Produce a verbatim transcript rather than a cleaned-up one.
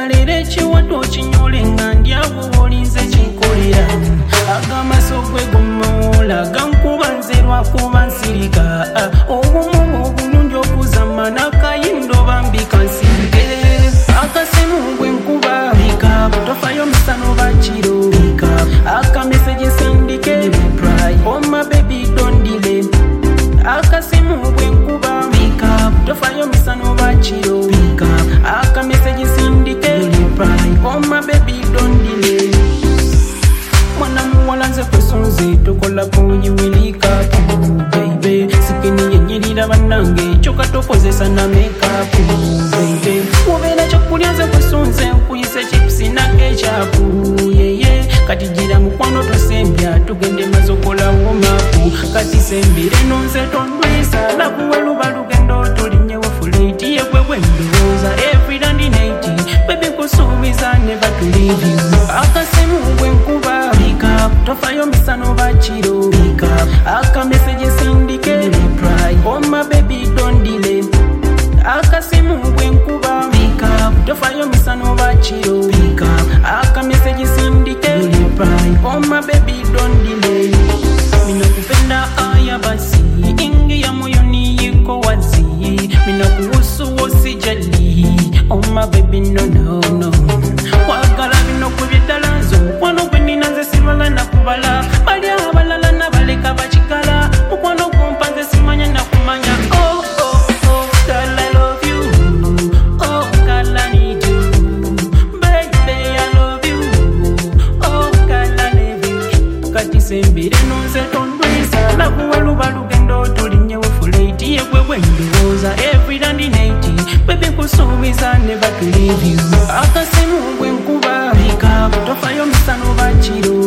Lere chiwato chinyole ngandi abo olinze chinkolera agamaso gwe gumola gankubanzerwa kubansirika obumu obulungi okuzama n'akayindo bambika nsirike akasimu gwe nkuba bika tofayo misano bakiro bika akameseje sindike oh my baby don't delay akasimu gwe nkuba bika tofayo misano bakiro bika akameseje sindike oh my baby don't delay mwana muwalanze kwesonze tokola kuyiwilika baby sikini yenyirira banange choka tokozesa na makeup baby wobera chakulyanze kwesonze nkuyise chips na ketchup yeye kati gira mukwano tosembya tugende mazokola womapu kati sembire nonse tondwisa lakuwelu balugendo tolinye wafuleti yegwegwe ndoza every day night baby kusubiza never to leave you akasimu gwe nkuba bika tofayo misano bakiro bika akameseje sindike reply oh my baby don't delay akasimu gwe nkuba bika tofayo misano bakiro bika akameseje sindike reply oh my baby don't delay mina kupenda aya basi ingi ya moyoni yiko wazi mina kuhusu usijali oh my baby no no no wagala bino kubyedalazo mukwano gwe ninanze sibala nakubala bali abalala nabaleka bakikala mukwano kumpanze simanya nakumanya oh oh oh girl I love you oh girl I need you baby I love you oh girl I love you kati sembire nonse tondwisa lakuwelu balugendo tolinye wefuleti yegwegwe ndoza every day night baby kusubiza never to leave you akasimu gwe nkuba bika tofayo misano bakiro